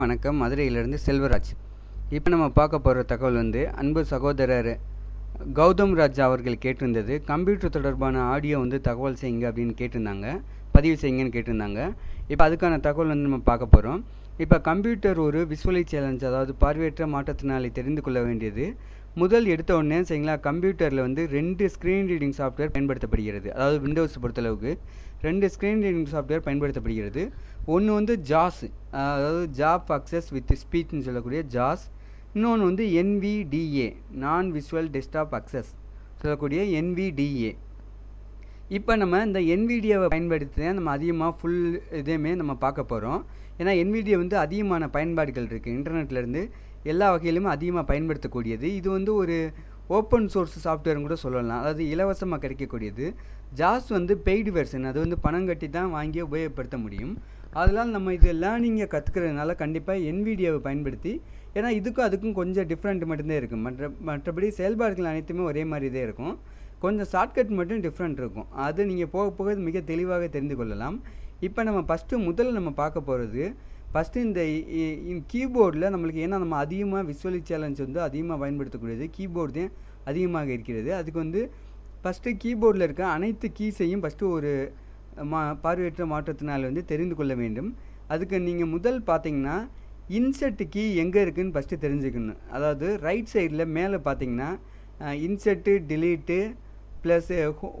வணக்கம். மதுரையிலிருந்து செல்வராஜ். இப்போ நம்ம பார்க்க போகிற தகவல் அன்பு சகோதரர் கௌதம் ராஜ் அவர்கள் கேட்டிருந்தது. கம்ப்யூட்டர் தொடர்பான ஆடியோ தகவல் செய்யுங்க அப்படின்னு கேட்டிருந்தாங்க, பதிவு செய்யுங்கன்னு கேட்டிருந்தாங்க. இப்போ அதுக்கான தகவல் நம்ம பார்க்க போகிறோம். இப்போ கம்ப்யூட்டர் ஒரு விசுவலி சேலஞ்ச், அதாவது பார்வையற்ற மாற்றத்தினாலே தெரிந்து கொள்ள வேண்டியது. முதல் எடுத்த உடனே சரிங்களா, கம்ப்யூட்டரில் 2 ஸ்க்ரீன் ரீடிங் சாஃப்ட்வேர் பயன்படுத்தப்படுகிறது. அதாவது விண்டோஸ் பொறுத்தளவுக்கு 2 ஸ்க்ரீன் ரீடிங் சாஃப்ட்வேர் பயன்படுத்தப்படுகிறது. ஒன்று ஜாஸ், அதாவது ஜாப் அக்சஸ் வித் ஸ்பீச்னு சொல்லக்கூடிய ஜாஸ். இன்னொன்று NVDA, நான் விசுவல் டெஸ்க்டாப் அக்சஸ் சொல்லக்கூடிய NVDA. இப்போ நம்ம இந்த NVDAவை பயன்படுத்தி தான் நம்ம அதிகமாக ஃபுல் இதையுமே நம்ம பார்க்க போகிறோம். ஏன்னா NVDA அதிகமான பயன்பாடுகள் இருக்குது. இன்டர்நெட்லேருந்து எல்லா வகையிலுமே அதிகமாக பயன்படுத்தக்கூடியது. இது ஒரு ஓப்பன் சோர்ஸ் சாஃப்ட்வேர்னு கூட சொல்லலாம், அதாவது இலவசமாக கிடைக்கக்கூடியது. ஜாஸ் பெய்டு வெர்ஷன், அது பணம் கட்டி தான் வாங்கி உபயோகப்படுத்த முடியும். அதனால் நம்ம இது லேர்னிங்கை கற்றுக்கிறதுனால கண்டிப்பாக NVDAவை பயன்படுத்தி, ஏன்னா இதுக்கும் அதுக்கும் கொஞ்சம் டிஃப்ரெண்ட் மட்டும்தான் இருக்கும். மற்றபடி செயல்பாடுகள் அனைத்துமே ஒரே மாதிரி தான் இருக்கும். கொஞ்சம் ஷார்ட்கட் மட்டும் டிஃப்ரெண்ட் இருக்கும். அது நீங்கள் போக போக மிக தெளிவாக தெரிந்து கொள்ளலாம். இப்போ நம்ம முதல்ல நம்ம பார்க்க போகிறது இந்த கீபோர்டில் நம்மளுக்கு, ஏன்னா நம்ம அதிகமாக விசுவலி சேலஞ்ச் அதிகமாக பயன்படுத்தக்கூடியது கீபோர்டு தான் அதிகமாக இருக்கிறது. அதுக்கு ஃபஸ்ட்டு கீபோர்டில் இருக்க அனைத்து கீஸையும் ஒரு பார்வையற்ற மாற்றத்தினால் தெரிந்து கொள்ள வேண்டும். அதுக்கு நீங்கள் முதல் பார்த்தீங்கன்னா இன்செர்ட் கீ எங்கே இருக்குதுன்னு ஃபஸ்ட்டு தெரிஞ்சுக்கணும். அதாவது ரைட் சைடில் மேலே பார்த்தீங்கன்னா insert, delete plus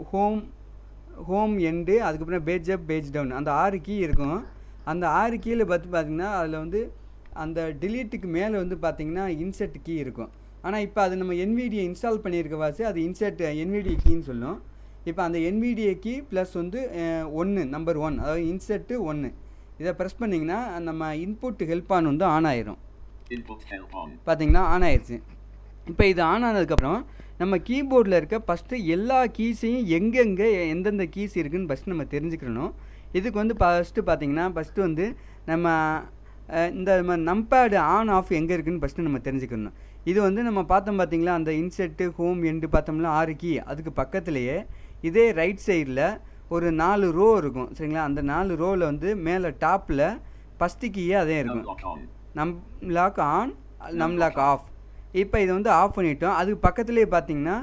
home end, அதுக்கப்புறம் பேஜ் அப், பேஜ் டவுன், அந்த 6 கீ இருக்கும். அந்த 6 கீழே பார்த்தீங்கன்னா அதில் அந்த டிலீட்டுக்கு மேலே பார்த்தீங்கன்னா இன்செர்ட் கீ இருக்கும். ஆனால் இப்போ அது நம்ம NVDA இன்ஸ்டால் பண்ணியிருக்க வாசி அது இன்செர்ட் NVDA கீன்னு சொல்லும். இப்போ அந்த NVDA கீ ப்ளஸ் 1, நம்பர் 1, அதாவது இன்செர்ட்டு 1, இதை ப்ரெஸ் பண்ணிங்கன்னா நம்ம இன்புட் ஹெல்ப் ஆன் ஆன் ஆயிரும். பார்த்தீங்கன்னா ஆன் ஆயிடுச்சு. இப்போ இது ஆன் ஆனதுக்கப்புறம் நம்ம கீபோர்டில் இருக்க ஃபஸ்ட்டு எல்லா கீஸையும் எங்கெங்கே எந்தெந்த கீஸ் இருக்குதுன்னு ஃபஸ்ட்டு நம்ம தெரிஞ்சுக்கணும். இதுக்கு ஃபஸ்ட்டு பார்த்தீங்கன்னா நம்ம இந்த நம்பேடு ஆன் ஆஃப் எங்கே இருக்குதுன்னு ஃபஸ்ட்டு நம்ம தெரிஞ்சுக்கணும். இது நம்ம பார்த்தோம் பார்த்தீங்களா, அந்த இன்செர்ட்டு, ஹோம், எண்டு பார்த்தோம்னா 6 கீ. அதுக்கு பக்கத்துலேயே இதே ரைட் சைடில் ஒரு 4 ரோ இருக்கும் சரிங்களா. அந்த 4 ரோவில் மேலே டாப்பில் ஃபஸ்ட்டு கீயே அதே இருக்கும். Num lock on, num lock off. இப்போ இதை ஆஃப் பண்ணிட்டோம். அதுக்கு பக்கத்துலேயே பார்த்தீங்கன்னா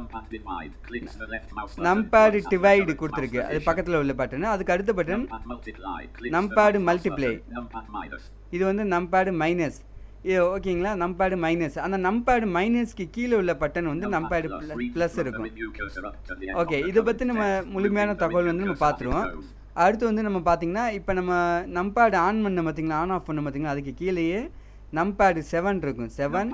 நம்பேடு டிவைடு கொடுத்துருக்கு, அது பக்கத்தில் உள்ள பட்டன். அதுக்கு அடுத்த பட்டன் நம்பேடு மல்டிப்ளை, இது நம்பேடு மைனஸ். ஓகேங்களா, நம்பேடு மைனஸ். அந்த நம்பேடு மைனஸ்க்கு கீழே உள்ள பட்டன் நம்பேடு ப்ளஸ் இருக்கும். ஓகே, இதை பற்றி நம்ம முழுமையான தகவல் நம்ம பார்த்துருவோம். அடுத்து நம்ம பார்த்தீங்கன்னா இப்போ நம்ம நம்பேடு ஆன் பண்ண பார்த்தீங்களா, ஆன் ஆஃப் பண்ண பார்த்தீங்களா, அதுக்கு கீழேயே நம்பேடு 7 இருக்கும். 7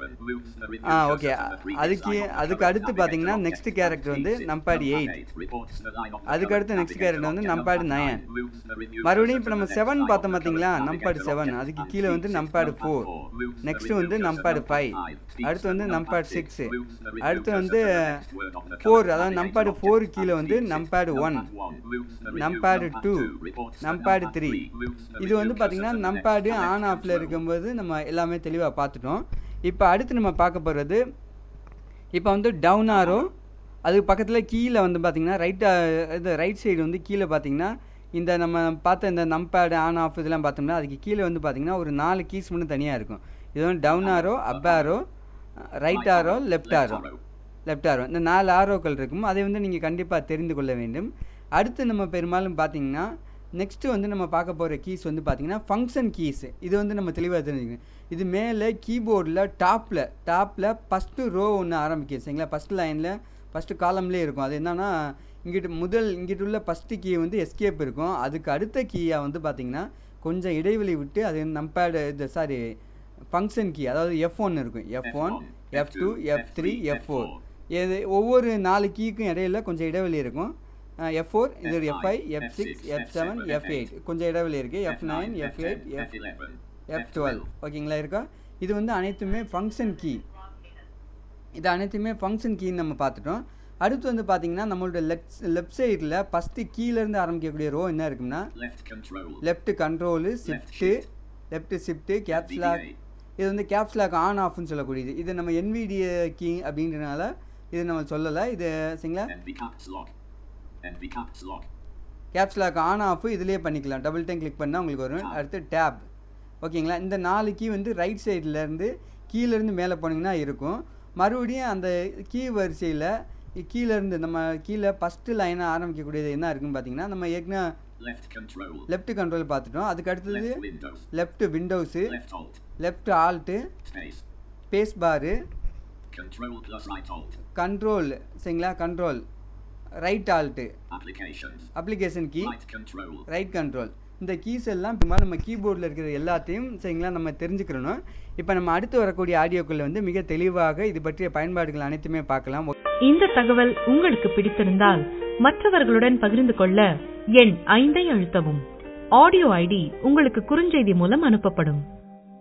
ஓகே. அதுக்கு அடுத்து பார்த்தீங்கன்னா நெக்ஸ்ட் கேரக்டர் நம்பேடு 8. அதுக்கு அடுத்து நெக்ஸ்ட் கேரக்டர் நம்பேடு 9. மறுபடியும் இப்போ நம்ம 7 பார்த்தோம் பார்த்தீங்களா, நம்பேடு 7. அதுக்கு கீழே நம்பேடு 4. நெக்ஸ்ட்டு நம்பேடு 5. அடுத்து நம்பேடு 6. அடுத்து 4, அதாவது நம்பேடு 4 கீழே நம்பேடு 1, நம்பேடு 2, நம்பேடு 3. இது பார்த்தீங்கன்னா நம்பேடு ஆன் ஆஃபில் இருக்கும்போது நம்ம எல்லாமே தெளிவாக பார்த்துட்டோம். இப்போ அடுத்து நம்ம பார்க்க போகிறது இப்போ டவுன் ஆரோ, அதுக்கு பக்கத்தில் கீழே பார்த்தீங்கன்னா ரைட் சைடு கீழே பார்த்தீங்கன்னா இந்த நம்ம பார்த்த இந்த நம்பேடு ஆன் ஆஃப் இதெல்லாம் பார்த்தோம்னா அதுக்கு கீழே பார்த்தீங்கன்னா ஒரு 4 கீஸ் மட்டும் தனியாக இருக்கும். இது down arrow, up arrow, right arrow, left arrow. இந்த 4 ஆரோக்கள் இருக்கும். அதை நீங்கள் கண்டிப்பாக தெரிந்து கொள்ள வேண்டும். அடுத்து நம்ம பெரும்பாலும் பார்த்தீங்கன்னா நெக்ஸ்ட்டு நம்ம பார்க்க போகிற கீஸ் பார்த்தீங்கன்னா ஃபங்க்ஷன் கீஸ். இது நம்ம தெளிவாக தெரிஞ்சுக்கணும். இது மேலே கீபோர்டில் டாப்பில் ஃபஸ்ட்டு ரோ ஒன்று ஆரம்பிக்கும் சரிங்களா. ஃபஸ்ட் லைனில் ஃபஸ்ட்டு காலம்லேயே இருக்கும். அது என்னன்னா இங்கிட்டு உள்ள ஃபஸ்ட்டு கீ எஸ்கேப் இருக்கும். அதுக்கு அடுத்த கீயாக பார்த்தீங்கன்னா கொஞ்சம் இடைவெளி விட்டு அது நம்பேடு ஃபங்க்ஷன் கீ, அதாவது F1 இருக்கும். F1, F2, F3, F4. இது ஒவ்வொரு 4 கீக்கும் இடையில கொஞ்சம் இடைவெளி இருக்கும். F4, இது F5, F6, F7, F8 கொஞ்சம் இடைவெளி இருக்குது. F9, F8, F12 ஓகேங்களா இருக்கா. இது அனைத்துமே ஃபங்க்ஷன் கீ. இது அனைத்துமே ஃபங்க்ஷன் கீன்னு நம்ம பார்த்துட்டோம். அடுத்து பார்த்தீங்கன்னா நம்மளோட லெஃப்ட் சைடில் ஃபஸ்ட்டு கீழேருந்து ஆரம்பிக்கக்கூடிய ரோ என்ன இருக்குன்னா left control, shift, caps lock. இது கேப்ஸ் லாக் ஆன் ஆஃப்னு சொல்லக்கூடியது. இது நம்ம NVDA கீ அப்படின்றனால இது நம்ம சொல்லலை. இது சரிங்களா, கேப்ஸ் லாக் ஆன் ஆஃப் இதிலே பண்ணிக்கலாம். டபுள் டைம் கிளிக் பண்ணால் உங்களுக்கு வரும். அடுத்து டேப், ஓகேங்களா. இந்த 4 கீ வந்து ரைட் சைட்லேருந்து கீழேருந்து மேலே போனீங்கன்னா இருக்கும். மறுபடியும் அந்த கீ வரிசையில் கீழேருந்து நம்ம கீழே ஃபஸ்ட்டு லைனாக ஆரம்பிக்கக்கூடியது என்ன இருக்குன்னு பார்த்தீங்கன்னா, நம்ம ஏற்கனவே லெஃப்ட் கண்ட்ரோல் பார்த்துட்டோம். அதுக்கு அடுத்தது left windows, left alt, space bar, control சரிங்களா, control right alt, application key, right control. இந்த கீஸ் எல்லாம் பெரும்பாலும் நம்ம கீபோர்டில் இருக்கிற எல்லாத்தையும் சரிங்களா நம்ம தெரிஞ்சுக்கிறணும். இப்போ நம்ம அடுத்து வரக்கூடிய ஆடியோக்களில் வந்து மிக தெளிவாக இது பற்றிய பயன்பாடுகள் அனைத்துமே பார்க்கலாம். இந்த தகவல் உங்களுக்கு பிடித்திருந்தால் மற்றவர்களுடன் பகிர்ந்து கொள்ள எண் 5 அழுத்தவும். ஆடியோ ஐடி உங்களுக்கு குறுஞ்செய்தி மூலம் அனுப்பப்படும்.